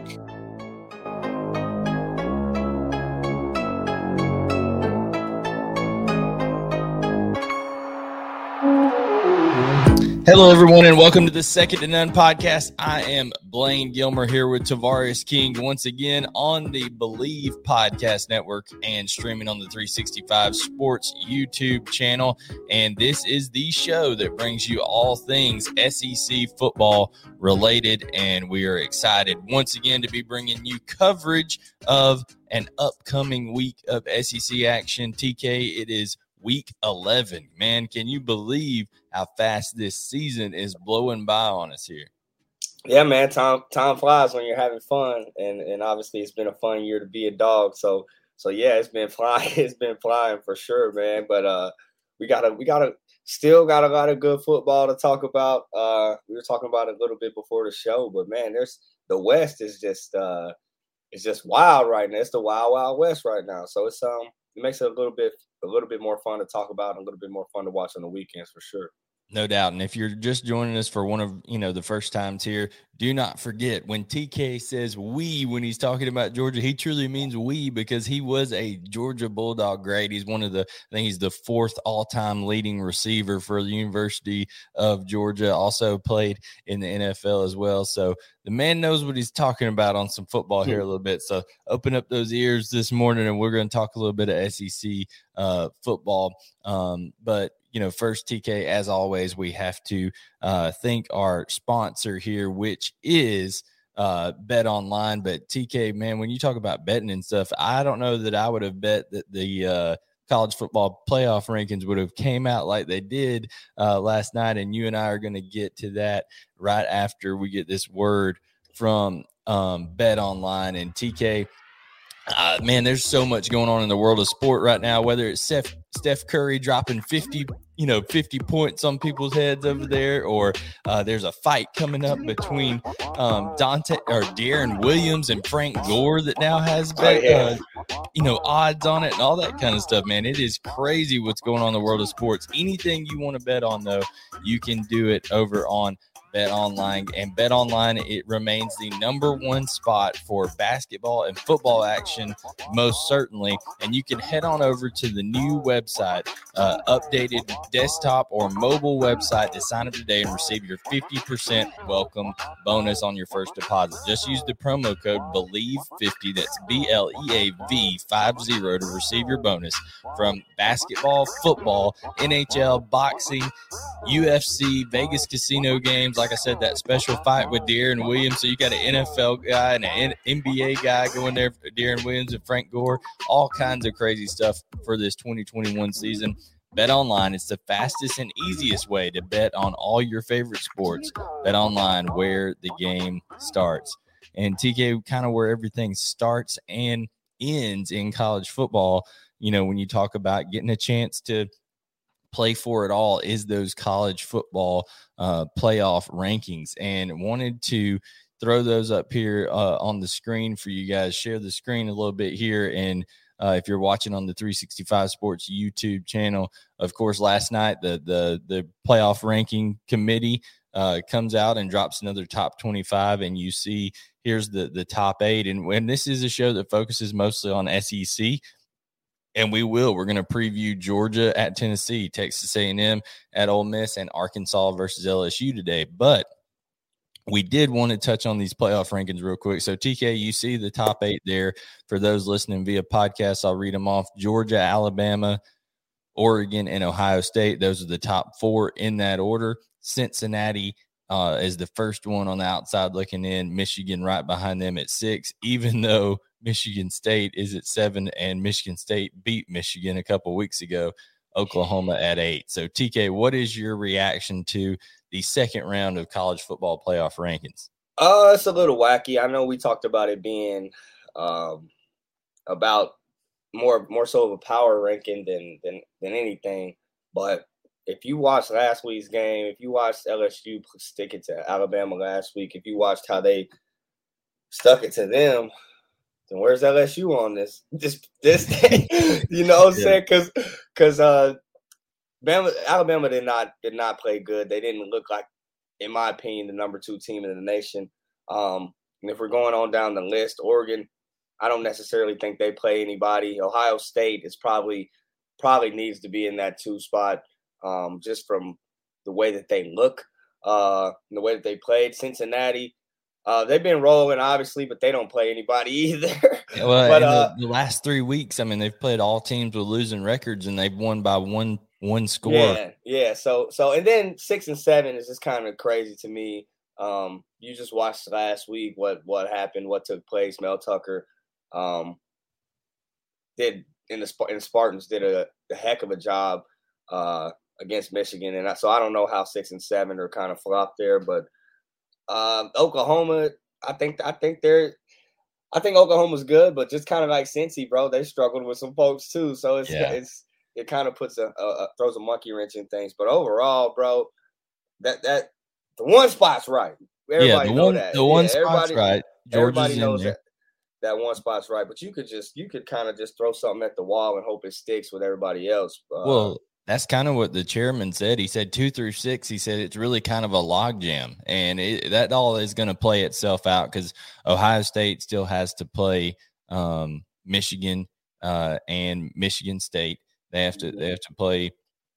Hello, everyone, and welcome to the Second to None podcast. I am Blaine Gilmer here with Tavares King once again on the Believe Podcast Network and streaming on the 365 Sports YouTube channel. And this is the show that brings you all things SEC football related. And we are excited once again to be bringing you coverage of an upcoming week of SEC action. TK, it is Week 11. Man, can you believe how fast this season is blowing by on us here? Yeah, man, time flies when you're having fun, and obviously it's been a fun year to be a dog. So yeah, it's been flying. It's been flying for sure, man. But we still got a lot of good football to talk about. We were talking about it a little bit before the show, but man, the West is just wild right now. It's the wild West right now. So it makes it a little bit more fun to talk about and a little bit more fun to watch on the weekends for sure. No doubt. And if you're just joining us for one of, the first times here, do not forget when TK says we, when he's talking about Georgia, he truly means we, because he was a Georgia Bulldog grade. He's I think he's the fourth all-time leading receiver for the University of Georgia, also played in the NFL as well. So the man knows what he's talking about on some football here a little bit. So open up those ears this morning, and we're going to talk a little bit of SEC football. But first, TK, as always, we have to thank our sponsor here, which is Bet Online. But TK, man, when you talk about betting and stuff, I don't know that I would have bet that the college football playoff rankings would have came out like they did last night. And you and I are going to get to that right after we get this word from Bet Online. And TK, man, there's so much going on in the world of sport right now, whether it's Steph Curry dropping 50 points on people's heads over there, or there's a fight coming up between De'Aaron Williams and Frank Gore that now has odds on it and all that kind of stuff, man. It is crazy what's going on in the world of sports. Anything you want to bet on, though, you can do it over on Bet Online. And Bet Online, it remains the number one spot for basketball and football action, most certainly. And you can head on over to the new website, updated desktop or mobile website, to sign up today and receive your 50% welcome bonus on your first deposit. Just use the promo code BELIEVE50, that's BLEAV50, to receive your bonus from basketball, football, NHL, boxing, UFC, Vegas casino games. Like I said, that special fight with De'Aaron Williams. So you got an NFL guy and an NBA guy going there, De'Aaron Williams and Frank Gore. All kinds of crazy stuff for this 2021 season. Bet Online, it's the fastest and easiest way to bet on all your favorite sports. Bet Online, where the game starts. And TK, kind of where everything starts and ends in college football, when you talk about getting a chance to play for it all, is those college football playoff rankings. And wanted to throw those up here on the screen for you guys. Share the screen a little bit here. And if you're watching on the 365 Sports YouTube channel, of course, last night the playoff ranking committee comes out and drops another top 25, and you see here's the top 8. And when this is a show that focuses mostly on SEC, and we're going to preview Georgia at Tennessee, Texas A&M at Ole Miss, and Arkansas versus LSU today. But we did want to touch on these playoff rankings real quick. So, TK, you see the top 8 there. For those listening via podcast, I'll read them off. Georgia, Alabama, Oregon, and Ohio State. Those are the top 4 in that order. Cincinnati is the first one on the outside looking in. Michigan right behind them at 6, even though Michigan State is at 7, and Michigan State beat Michigan a couple weeks ago. Oklahoma at 8. So, TK, what is your reaction to the second round of college football playoff rankings? It's a little wacky. I know we talked about it being about more so of a power ranking than anything. But if you watched last week's game, if you watched LSU stick it to Alabama last week, if you watched how they stuck it to them, then where's LSU on this thing? You know what I'm saying? Because Alabama did not play good. They didn't look like, in my opinion, the number 2 team in the nation. And if we're going on down the list, Oregon, I don't necessarily think they play anybody. Ohio State is probably needs to be in that 2 spot, just from the way that they look, the way that they played. Cincinnati, they've been rolling, obviously, but they don't play anybody either. Well, but the last 3 weeks, I mean, they've played all teams with losing records, and they've won by one score. Yeah. So and then 6 and 7 is just kind of crazy to me. You just watched last week what happened, what took place. Mel Tucker did in the Spartans did a heck of a job against Michigan, and so I don't know how 6 and 7 are kind of flopped there, but Oklahoma, I think Oklahoma's good, but just kind of like Cincy, bro, they struggled with some folks too, so it kind of puts throws a monkey wrench in things. But overall, bro, that the one spot's right. Everybody knows that. The one spot's right. Everybody knows that one spot's right. But you could kind of just throw something at the wall and hope it sticks with everybody else. Well, that's kind of what the chairman said. He said 2 through 6. He said it's really kind of a logjam, and that all is going to play itself out because Ohio State still has to play Michigan and Michigan State. They have to play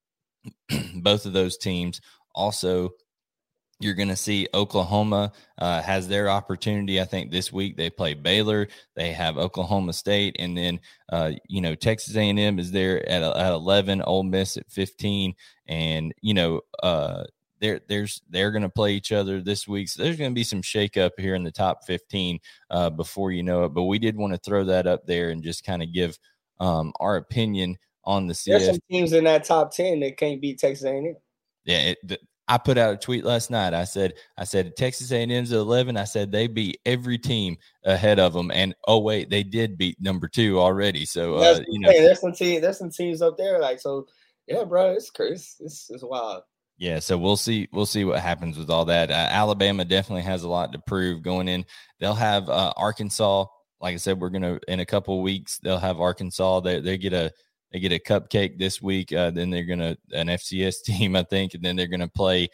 both of those teams. Also, you're going to see Oklahoma has their opportunity. I think this week they play Baylor. They have Oklahoma State, and then Texas A&M is there at 11, Ole Miss at 15, and they're going to play each other this week. So there's going to be some shakeup here in the top 15 before you know it. But we did want to throw that up there and just kind of give our opinion on the CF. There's some teams in that top 10 that can't beat Texas A&M. Yeah, I put out a tweet last night. I said Texas A&M's at 11. I said they beat every team ahead of them, and wait, they did beat number 2 already. So there's some teams up there like so. Yeah, bro, it's crazy. It's wild. Yeah, so we'll see what happens with all that. Alabama definitely has a lot to prove going in. They'll have Arkansas. Like I said, we're gonna in a couple of weeks. They'll have Arkansas. They get a cupcake this week. Then they're gonna an FCS team, I think, and then they're gonna play.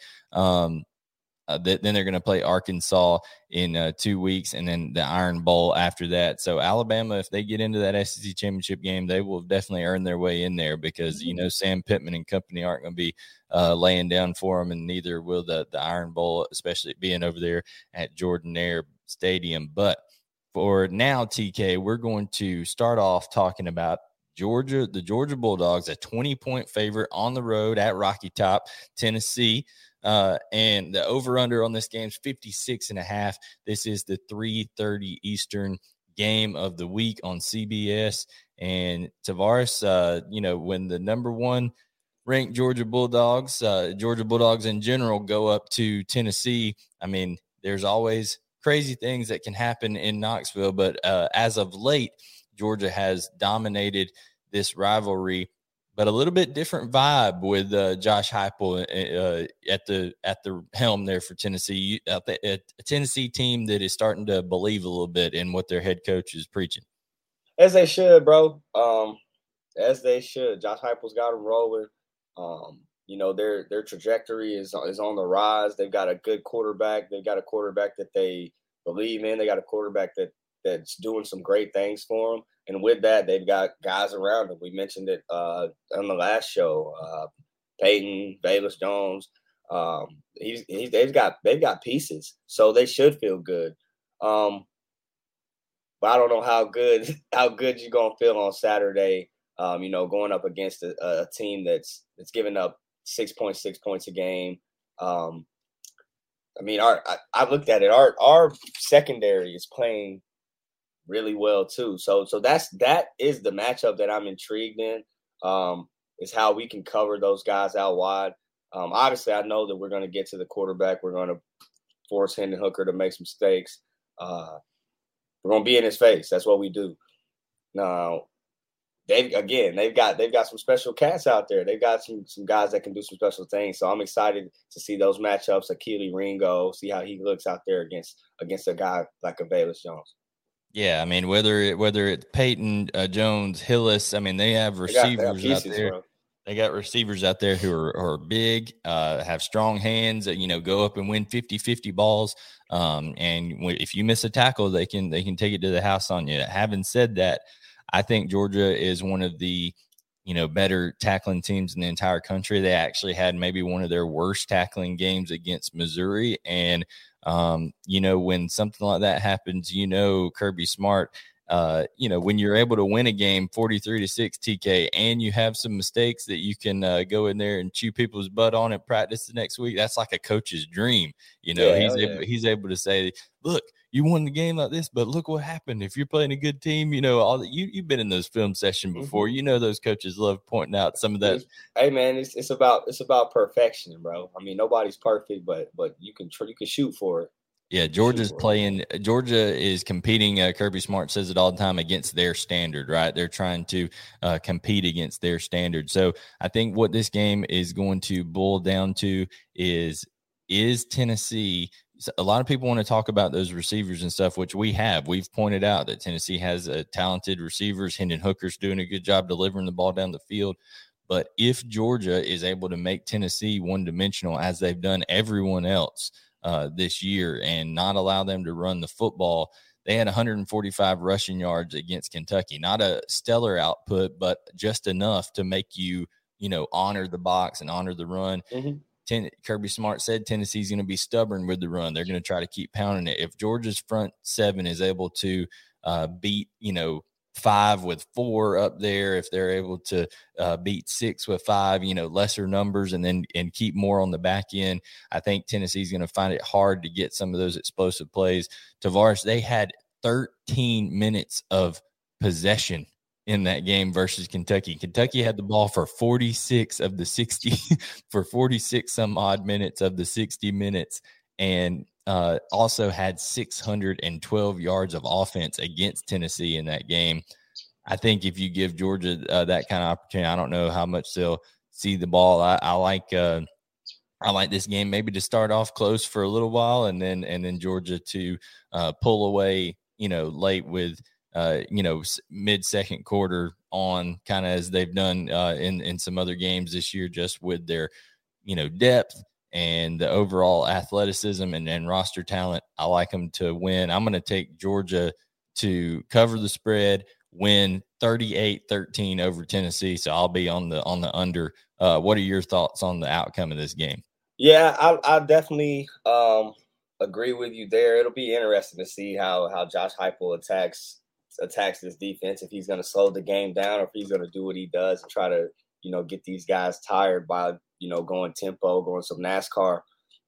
Then they're gonna play Arkansas in 2 weeks, and then the Iron Bowl after that. So Alabama, if they get into that SEC championship game, they will definitely earn their way in there because Sam Pittman and company aren't going to be laying down for them, and neither will the Iron Bowl, especially being over there at Jordan-Hare Stadium. But for now, TK, we're going to start off talking about the Georgia Bulldogs, a 20-point favorite on the road at Rocky Top, Tennessee. And the over-under on this game is 56.5. This is the 3:30 Eastern game of the week on CBS. And Tavares, when the number 1 ranked Georgia Bulldogs in general go up to Tennessee, I mean, there's always crazy things that can happen in Knoxville. But as of late, Georgia has dominated this rivalry, but a little bit different vibe with Josh Heupel at the helm there for Tennessee. A Tennessee team that is starting to believe a little bit in what their head coach is preaching. As they should, bro. As they should. Josh Heupel's got them rolling. Their trajectory is on the rise. They've got a good quarterback. They've got a quarterback that they believe in. They got a quarterback that's doing some great things for them. And with that, they've got guys around them. We mentioned it on the last show. Peyton, Velus Jones. They've got pieces, so they should feel good. But I don't know how good you're gonna feel on Saturday. Going up against a team that's giving up 6.6 points a game. I looked at it. Our secondary is playing really well too. So that is the matchup that I'm intrigued in. Is how we can cover those guys out wide. Obviously, I know that we're going to get to the quarterback. We're going to force Hendon Hooker to make some mistakes. We're going to be in his face. That's what we do. Now, they've got some special cats out there. They've got some guys that can do some special things. So I'm excited to see those matchups. Akili Ringo, see how he looks out there against a guy like a Velus Jones. Yeah, I mean, whether it's Peyton, Jones, Hillis, I mean, they have receivers out there. Bro. They got receivers out there who are big, have strong hands, go up and win 50-50 balls. And if you miss a tackle, they can take it to the house on you. Having said that, I think Georgia is one of the, better tackling teams in the entire country. They actually had maybe one of their worst tackling games against Missouri. And, when something like that happens, Kirby Smart, when you're able to win a game 43-6 TK and you have some mistakes that you can go in there and chew people's butt on and practice the next week, that's like a coach's dream. He's able to say, look, you won the game like this, but look what happened. If you're playing a good team, all that you've been in those film sessions before. Mm-hmm. Those coaches love pointing out some of that. Hey man, it's about perfection, bro. I mean, nobody's perfect, but you can shoot for it. Yeah, Georgia is competing. Kirby Smart says it all the time, against their standard, right? They're trying to compete against their standard. So I think what this game is going to boil down to is Tennessee. A lot of people want to talk about those receivers and stuff, which we have. We've pointed out that Tennessee has talented receivers. Hendon Hooker's doing a good job delivering the ball down the field. But if Georgia is able to make Tennessee one-dimensional, as they've done everyone else this year, and not allow them to run the football, they had 145 rushing yards against Kentucky. Not a stellar output, but just enough to make you, honor the box and honor the run. Mm-hmm. Kirby Smart said Tennessee's going to be stubborn with the run. They're going to try to keep pounding it. If Georgia's front seven is able to beat, 5 with 4 up there, if they're able to beat 6 with 5, lesser numbers, and keep more on the back end, I think Tennessee's going to find it hard to get some of those explosive plays. Tavares, they had 13 minutes of possession in that game versus Kentucky. Kentucky had the ball for 46 of the 60 for 46 some odd minutes of the 60 minutes, and also had 612 yards of offense against Tennessee in that game. I think if you give Georgia that kind of opportunity, I don't know how much they'll see the ball. I like this game maybe to start off close for a little while, and then Georgia to pull away, late with mid-second quarter on, kind of as they've done in some other games this year, just with their depth and the overall athleticism and roster talent. I like them to win. I'm going to take Georgia to cover the spread, win 38-13 over Tennessee. So I'll be on the under. What are your thoughts on the outcome of this game? Yeah, I definitely agree with you there. It'll be interesting to see how Josh Heupel attacks this defense, if he's going to slow the game down or if he's going to do what he does and try to, get these guys tired by, going tempo, going some NASCAR.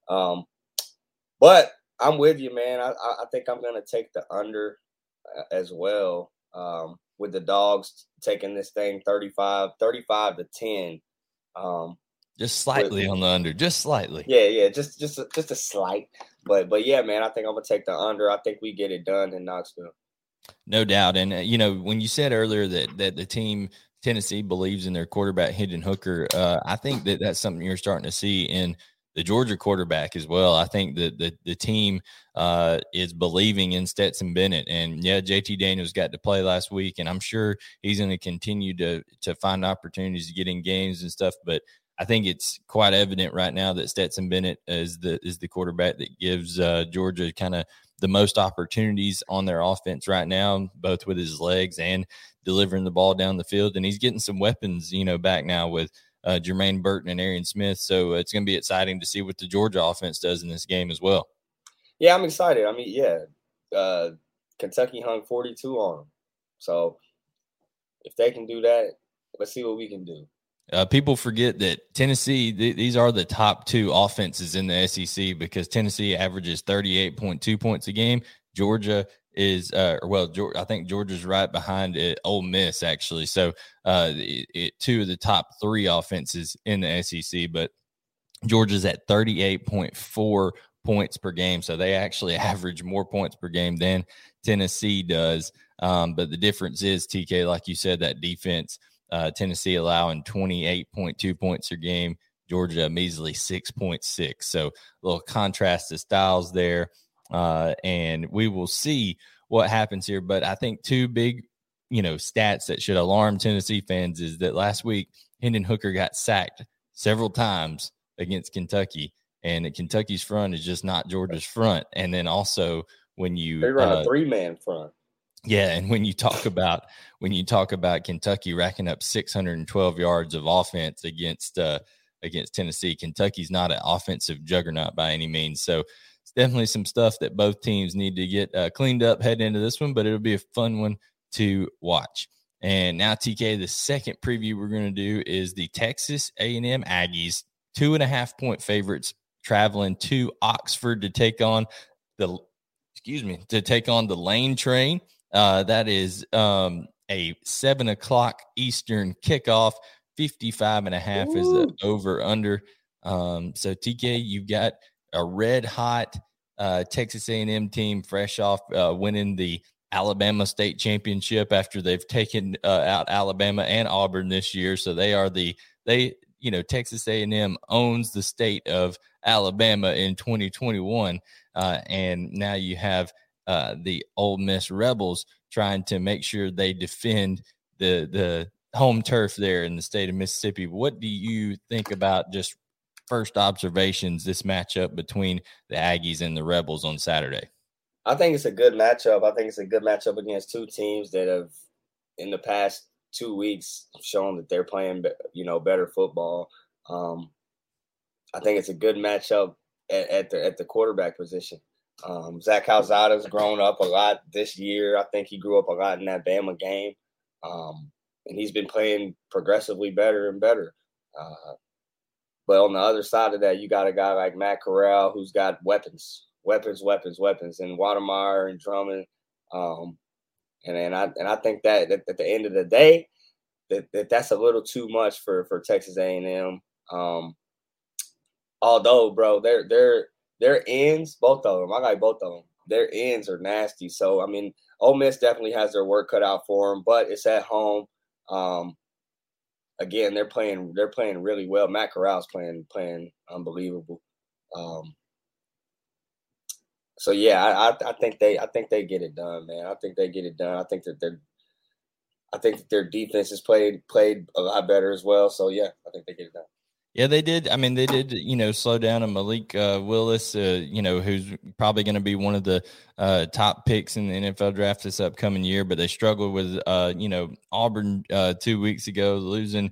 But I'm with you, man. I think I'm going to take the under as well, with the Dogs taking this thing 35-10. Just slightly on the under, just slightly. Yeah, just a slight. But yeah, man, I think I'm going to take the under. I think we get it done in Knoxville. No doubt. And, when you said earlier that the team – Tennessee believes in their quarterback, Hendon Hooker. I think that's something you're starting to see in the Georgia quarterback as well. I think that the team is believing in Stetson Bennett. And, yeah, JT Daniels got to play last week, and I'm sure he's going to continue to find opportunities to get in games and stuff. But I think it's quite evident right now that Stetson Bennett is the quarterback that gives Georgia kind of the most opportunities on their offense right now, both with his legs and delivering the ball down the field. And he's getting some weapons, back now with Jermaine Burton and Arian Smith. So it's going to be exciting to see what the Georgia offense does in this game as well. Yeah, I'm excited. I mean, yeah, Kentucky hung 42 on them. So if they can do that, let's see what we can do. People forget that Tennessee, these are the top 2 offenses in the SEC, because Tennessee averages 38.2 points a game. Georgia is, I think Georgia's right behind it, Ole Miss, actually. So 2 of the top 3 offenses in the SEC, but Georgia's at 38.4 points per game. So they actually average more points per game than Tennessee does. But the difference is, TK, like you said, that defense. Tennessee allowing 28.2 points per game, Georgia a measly 6.6. So a little contrast of styles there. And we will see what happens here. But I think 2 big, stats that should alarm Tennessee fans is that last week Hendon Hooker got sacked several times against Kentucky, and Kentucky's front is just not Georgia's front. And then also when you they run a 3-man front. Yeah, and when you talk about Kentucky racking up 612 yards of offense against Tennessee, Kentucky's not an offensive juggernaut by any means. So it's definitely some stuff that both teams need to get cleaned up heading into this one, but it'll be a fun one to watch. And now, TK, the second preview we're going to do is the Texas A&M Aggies, 2.5-point favorites, traveling to Oxford to take on the Lane Train. That is a 7:00 Eastern kickoff. 55.5 is the over under. So TK, you've got a red hot Texas A&M team fresh off winning the Alabama State Championship after they've taken out Alabama and Auburn this year. So Texas A&M owns the state of Alabama in 2021. And now you have the Ole Miss Rebels trying to make sure they defend the home turf there in the state of Mississippi. What do you think about just first observations, this matchup between the Aggies and the Rebels on Saturday? I think it's a good matchup. I think it's a good matchup against two teams that have, in the past 2 weeks, shown that they're playing, better football. I think it's a good matchup at the quarterback position. Zach Calzada's grown up a lot this year. I think he grew up a lot in that Bama game. And he's been playing progressively better and better. But on the other side of that, you got a guy like Matt Corral who's got weapons, and Watermeyer and Drummond. And I think that at the end of the day, that's a little too much for Texas A&M. Although, bro, their ends, both of them, I like both of them. Their ends are nasty. So, I mean, Ole Miss definitely has their work cut out for them, but it's at home. Again, they're playing really well. Matt Corral's playing unbelievable. So yeah, I think they get it done, man. I think they get it done. I think that their defense has played a lot better as well. So yeah, I think they get it done. Yeah, they did. I mean, they did, slow down a Malik Willis, who's probably going to be one of the top picks in the NFL draft this upcoming year. But they struggled with, Auburn 2 weeks ago, losing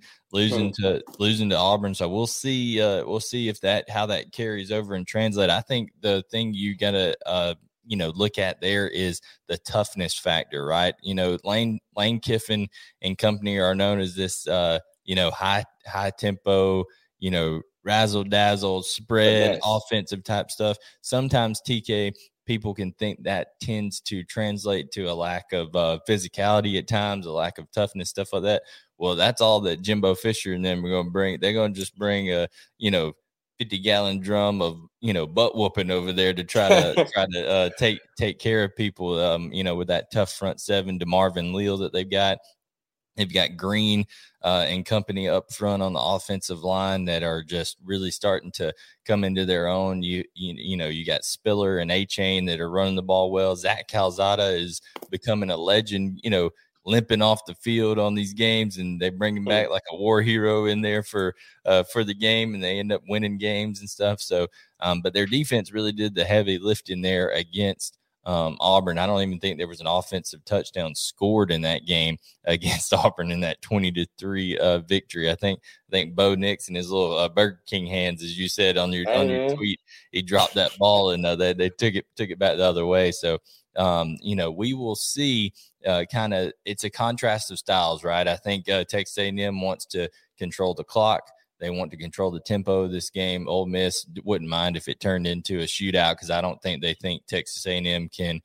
to Auburn. So we'll see if how that carries over and translate. I think the thing you got to look at there is the toughness factor, right? Lane Kiffin and company are known as this, high tempo, razzle dazzle spread offensive type stuff. Sometimes, TK, people can think that tends to translate to a lack of physicality at times, a lack of toughness, stuff like that. Well, that's all that Jimbo Fisher and them are going to bring. They're going to just bring a 50-gallon drum of butt whooping over there to try to take care of people. With that tough front seven to Marvin Leal that they've got. They've got Green and company up front on the offensive line that are just really starting to come into their own. You got Spiller and A-Chain that are running the ball well. Zach Calzada is becoming a legend, limping off the field on these games, and they bring him back like a war hero in there for the game, and they end up winning games and stuff. So, but their defense really did the heavy lifting there against Auburn. I don't even think there was an offensive touchdown scored in that game against Auburn in that 20-3 victory. I think Bo Nix and his little Burger King hands, as you said on your tweet, he dropped that ball and they took it back the other way. So we will see. It's a contrast of styles, right? I think Texas A&M wants to control the clock. They want to control the tempo of this game. Ole Miss wouldn't mind if it turned into a shootout because I don't think they think Texas A&M can,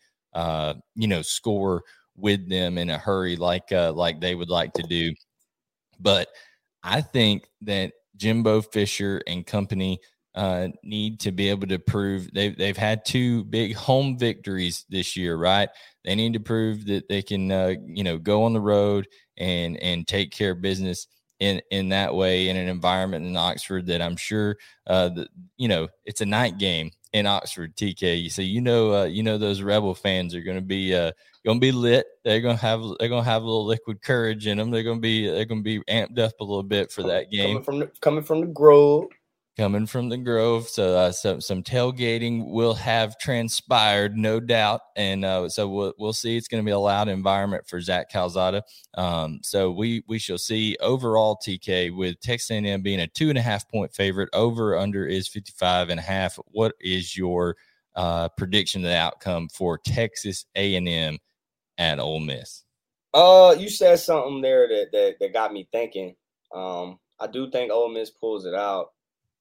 score with them in a hurry like they would like to do. But I think that Jimbo Fisher and company need to be able to prove they've had two big home victories this year, right? They need to prove that they can, go on the road and take care of business in that way, in an environment in Oxford that I'm sure it's a night game in Oxford, TK. So you know those Rebel fans are going to be lit. They're gonna have a little liquid courage in them. They're gonna be amped up a little bit for that game. Coming from the Grove. Coming from the Grove, so some tailgating will have transpired, no doubt, and so we'll see. It's going to be a loud environment for Zach Calzada. So we shall see. Overall, TK, with Texas A&M being a 2.5 point favorite, over under is 55.5. What is your prediction of the outcome for Texas A&M at Ole Miss? You said something there that got me thinking. I do think Ole Miss pulls it out.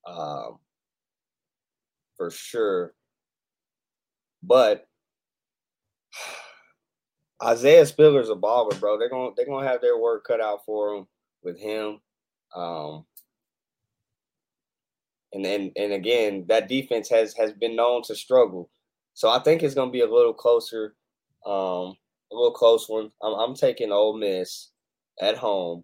For sure, but Isaiah Spiller's a baller, bro. They're gonna have their work cut out for him with him, and again, that defense has been known to struggle, so I think it's gonna be a little closer, a little close one. I'm taking Ole Miss at home.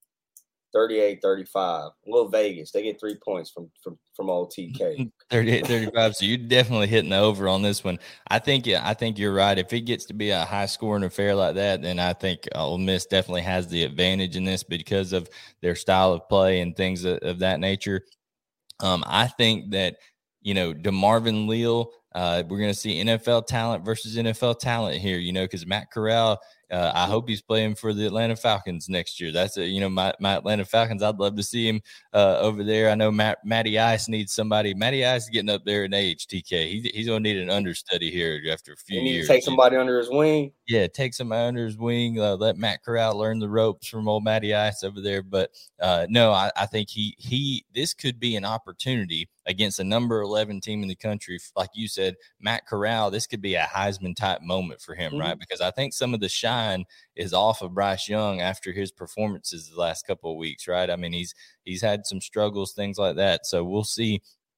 38-35. Little Vegas. They get 3 points from old TK. 38-35. So you're definitely hitting the over on this one. I think you're right. If it gets to be a high scoring affair like that, then I think Ole Miss definitely has the advantage in this because of their style of play and things of that nature. I think that, DeMarvin Leal, we're going to see NFL talent versus NFL talent here, because Matt Corral, I hope he's playing for the Atlanta Falcons next year. That's my Atlanta Falcons. I'd love to see him over there. I know Matty Ice needs somebody. Matty Ice is getting up there in age, TK. He's going to need an understudy here after a few years. He needs to take somebody under his wing. Yeah, take somebody under his wing. Let Matt Corral learn the ropes from old Matty Ice over there. But no, I think this could be an opportunity against a number 11 team in the country. Like you said, Matt Corral, this could be a Heisman type moment for him, right? Because I think some of the shine is off of Bryce Young after his performances the last couple of weeks, right? I mean, he's had some struggles, things like that. So we'll see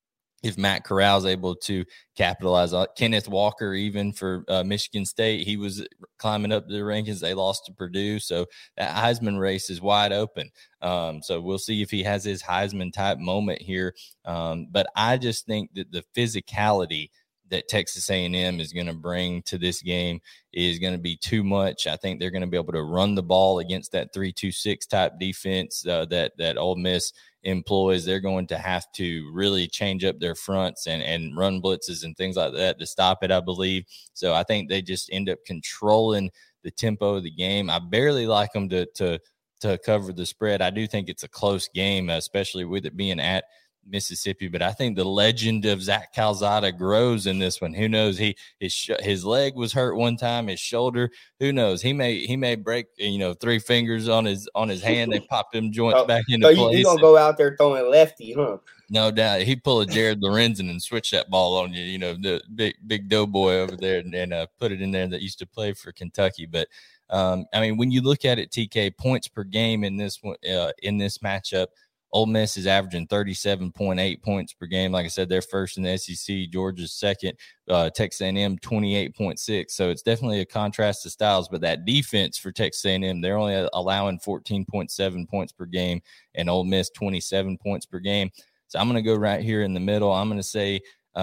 if Matt Corral is able to capitalize on Kenneth Walker, even for Michigan State. He was climbing up the rankings. They lost to Purdue. So that Heisman race is wide open. So we'll see if he has his Heisman type moment here. But I just think that the physicality that Texas A&M is going to bring to this game is going to be too much. I think they're going to be able to run the ball against that 3-2-6 type defense that Ole Miss employs. They're going to have to really change up their fronts and run blitzes and things like that to stop it, I believe. So I think they just end up controlling the tempo of the game. I barely like them to cover the spread. I do think it's a close game, especially with it being at Mississippi, but I think the legend of Zach Calzada grows in this one. Who knows? His leg was hurt one time, his shoulder. Who knows? He may break 3 fingers on his hand. They pop them joints back into place. So you gonna go out there throwing lefty, huh? No doubt. He pull a Jared Lorenzen and switch that ball on you. The big doughboy over there, and put it in there that used to play for Kentucky. But I mean, when you look at it, TK, points per game in this one in this matchup, Ole Miss is averaging 37.8 points per game. Like I said, they're first in the SEC. Georgia's second. Texas A&M 28.6. So it's definitely a contrast to styles. But that defense for Texas A&M, they're only allowing 14.7 points per game, and Ole Miss 27 points per game. So I'm going to go right here in the middle. I'm going to say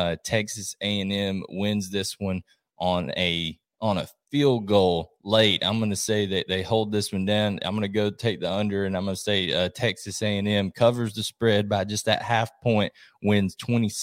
Texas A&M wins this one on a field goal late. I'm going to say that they hold this one down. I'm going to go take the under, and I'm going to say Texas A&M covers the spread by just that half point, wins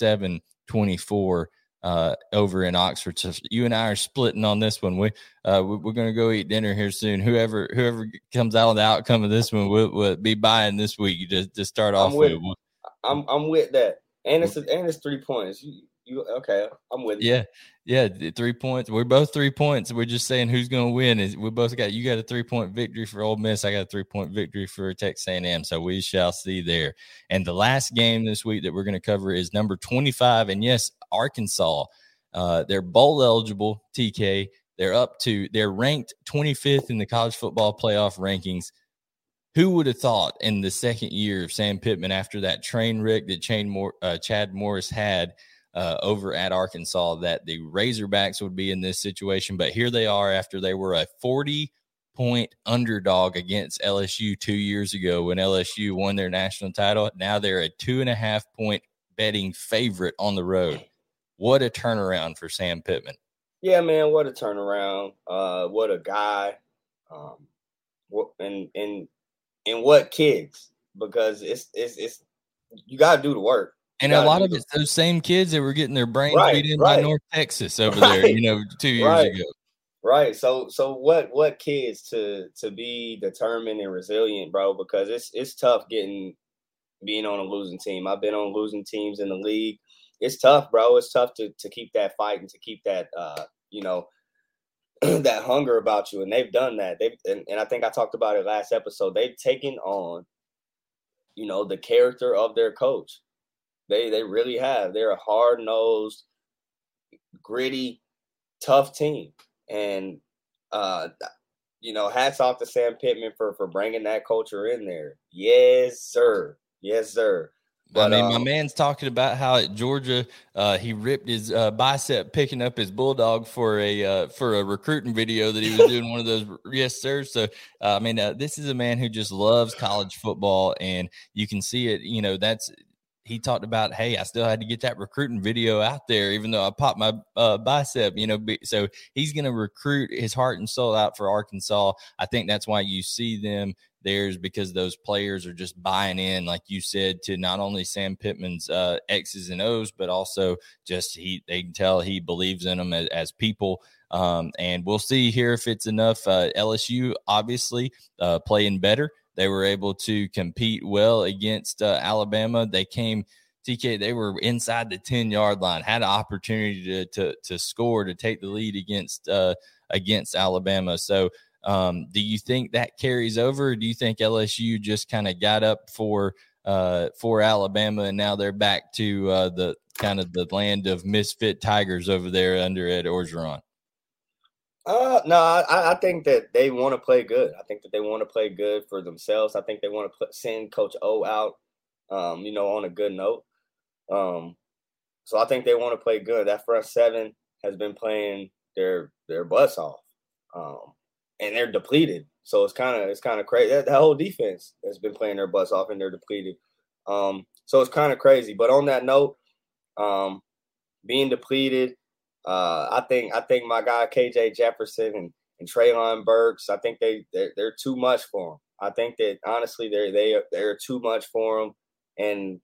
27-24 over in Oxford. So you and I are splitting on this one. We're going to go eat dinner here soon. Whoever comes out on the outcome of this one will be buying this week to start off with. I'm with that, and it's 3 points. You okay? I'm with you. Yeah, 3 points. We're both 3 points. We're just saying who's going to win. You got a 3-point victory for Ole Miss. I got a 3-point victory for Texas A&M. So we shall see there. And the last game this week that we're going to cover is number 25. And yes, Arkansas. They're bowl eligible. TK. They're ranked 25th in the college football playoff rankings. Who would have thought in the second year of Sam Pittman, after that train wreck that Chad Morris had over at Arkansas, that the Razorbacks would be in this situation? But here they are after they were a 40-point underdog against LSU 2 years ago when LSU won their national title. Now they're a 2.5-point betting favorite on the road. what a turnaround for Sam Pittman. Yeah, man, what a turnaround. What a guy. And what kids, because it's you got to do the work. And a lot of it's those same kids that were getting their brains beat in by North Texas over there, 2 years ago. Right. So what kids to be determined and resilient, bro, because it's tough being on a losing team. I've been on losing teams in the league. It's tough, bro. It's tough to keep that fight and to keep that that hunger about you. And they've done that. And I think I talked about it last episode. They've taken on, the character of their coach. They really have. They're a hard-nosed, gritty, tough team. And, hats off to Sam Pittman for bringing that culture in there. Yes, sir. Yes, sir. But, my man's talking about how at Georgia he ripped his bicep picking up his bulldog for a recruiting video that he was doing one of those. Yes, sir. So, this is a man who just loves college football, and you can see it. He talked about, hey, I still had to get that recruiting video out there, even though I popped my bicep, So he's going to recruit his heart and soul out for Arkansas. I think that's why you see them there, is because those players are just buying in, like you said, to not only Sam Pittman's X's and O's, but also just they can tell he believes in them as people. And we'll see here if it's enough. LSU, obviously, playing better. They were able to compete well against Alabama. They were inside the 10-yard line, had an opportunity to score, to take the lead against Alabama. So do you think that carries over? Or do you think LSU just kind of got up for Alabama, and now they're back to the kind of the land of misfit tigers over there under Ed Orgeron? No, I think that they want to play good. I think that they want to play good for themselves. I think they want to send Coach O out, on a good note. So I think they want to play good. That front seven has been playing their butts off, and they're depleted. So it's kind of crazy. That whole defense has been playing their butts off, and they're depleted. So it's kind of crazy. But on that note, being depleted. I think my guy KJ Jefferson and Treylon Burks, I think they're too much for him. I think that honestly they're too much for him. And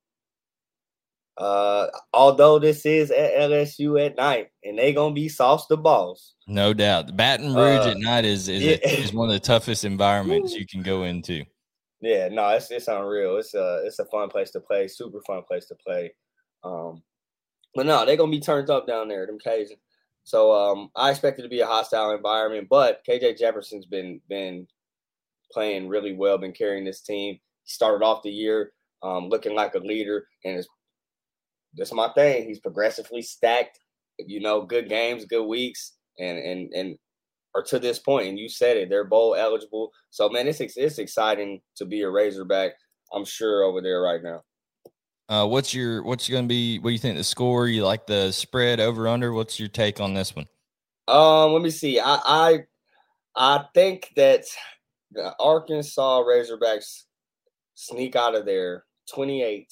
although this is at LSU at night, and they gonna be sauce the balls, no doubt. Baton Rouge at night is one of the toughest environments you can go into. Yeah, no, it's unreal. It's a fun place to play, super fun place to play. But no, they're going to be turned up down there, them Cajuns. So I expect it to be a hostile environment. But KJ Jefferson's been playing really well, been carrying this team. He started off the year looking like a leader. And that's my thing. He's progressively stacked, good games, good weeks, and or to this point. And you said it, they're bowl eligible. So, man, it's exciting to be a Razorback, I'm sure, over there right now. What's going to be? What do you think the score? You like the spread over under? What's your take on this one? Let me see. I think that the Arkansas Razorbacks sneak out of there 28-21.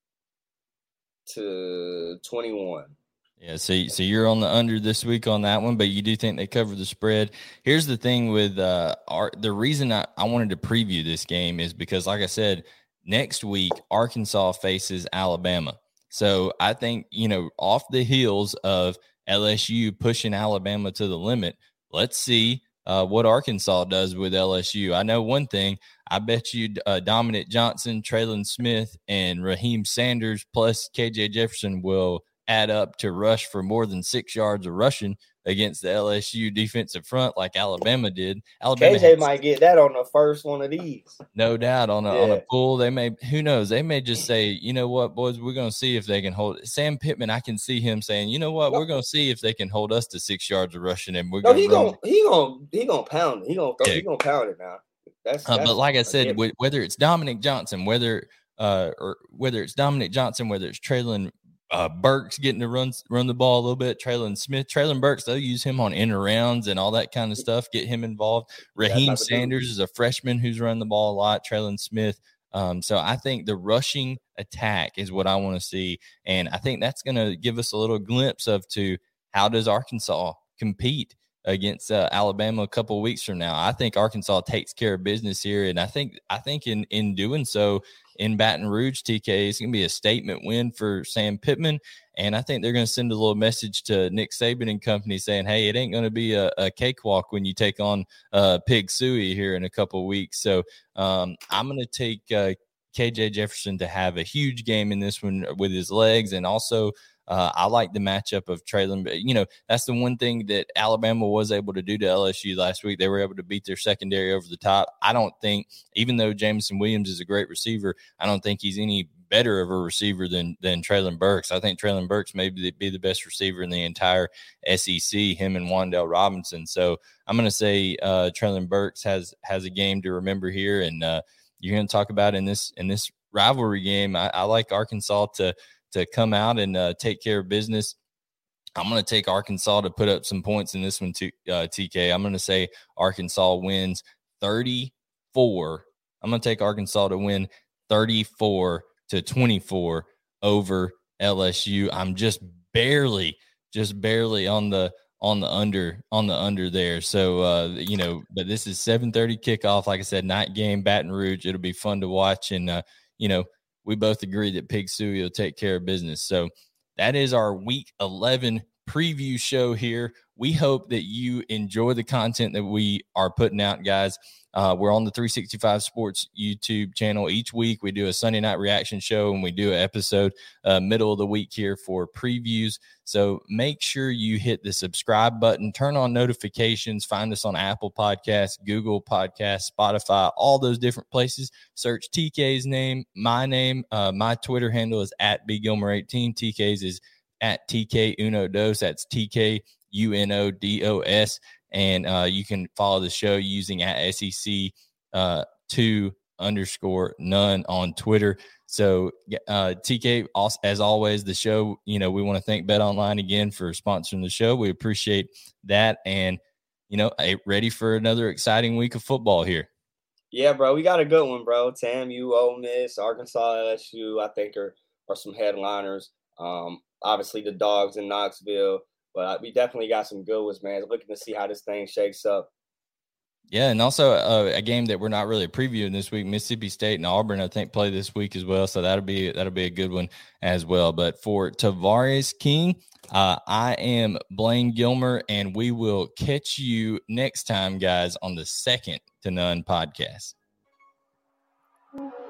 Yeah, so you're on the under this week on that one, but you do think they cover the spread. Here's the thing with the reason I wanted to preview this game is because, like I said, next week, Arkansas faces Alabama. So I think, off the heels of LSU pushing Alabama to the limit, let's see what Arkansas does with LSU. I know one thing. I bet you Dominic Johnson, Traylon Smith, and Raheem Sanders plus KJ Jefferson will add up to rush for more than 6 yards of rushing against the LSU defensive front like Alabama did. KJ might get that on the first one of these. No doubt on a pull. They may, who knows? They may just say, you know what, boys, we're going to see if they can hold it. Sam Pittman, I can see him saying, you know what, we're going to see if they can hold us to 6 yards of rushing, and we're going to he gonna pound it. He gonna pound it now. That's but like I said, whether it's Dominic Johnson, whether it's Treylon Burks getting to run the ball a little bit, Traylon Smith, Traylon Burks, they'll use him on end arounds and all that kind of stuff, get him involved. Raheem Sanders is a freshman who's run the ball a lot. Traylon Smith, So I think the rushing attack is what I want to see. And I think that's going to give us a little glimpse of to how does Arkansas compete against Alabama a couple of weeks from now. I think Arkansas takes care of business here. And I think in doing so in Baton Rouge, TK, it's going to be a statement win for Sam Pittman. And I think they're going to send a little message to Nick Saban and company saying, hey, it ain't going to be a cakewalk when you take on Pig Suey here in a couple of weeks. So I'm going to take KJ Jefferson to have a huge game in this one with his legs. And also I like the matchup of Traylon. You know, that's the one thing that Alabama was able to do to LSU last week. They were able to beat their secondary over the top. I don't think, even though Jameson Williams is a great receiver, I don't think he's any better of a receiver than Traylon Burks. I think Traylon Burks may be the best receiver in the entire SEC, him and Wan'Dale Robinson. So I'm going to say Traylon Burks has a game to remember here. And you're going to talk about in this rivalry game, I like Arkansas to come out and take care of business. I'm going to take Arkansas to put up some points in this one, too, TK. I'm going to say Arkansas wins 34. I'm going to take Arkansas to win 34-24 over LSU. I'm just barely on the under there. So, you know, but this is 7:30 kickoff. Like I said, night game, Baton Rouge. It'll be fun to watch. And, you know, we both agree that Pig Suey will take care of business. So that is our Week 11 preview show here. We hope that you enjoy the content that we are putting out, guys. We're on the 365 Sports YouTube channel. Each week we do a Sunday night reaction show, and we do an episode middle of the week here for previews. So make sure you hit the subscribe button, turn on notifications, find us on Apple Podcasts, Google Podcasts, Spotify, all those different places. Search TK's name, my name. My Twitter handle is @BGilmer18. TK's is @TKUnoDos. That's TKUNODOS. And you can follow the show using @SEC2_none on Twitter. So TK, as always, the show, you know, we want to thank BetOnline again for sponsoring the show. We appreciate that. And, you know, ready for another exciting week of football here. Yeah, bro, we got a good one, bro. TAMU, Ole Miss, Arkansas, LSU, I think are some headliners. Obviously the Dogs in Knoxville. But we definitely got some good ones, man. Looking to see how this thing shakes up. Yeah, and also a game that we're not really previewing this week, Mississippi State and Auburn, I think, play this week as well. So that'll be a good one as well. But for Tavares King, I am Blaine Gilmer, and we will catch you next time, guys, on the Second to None podcast.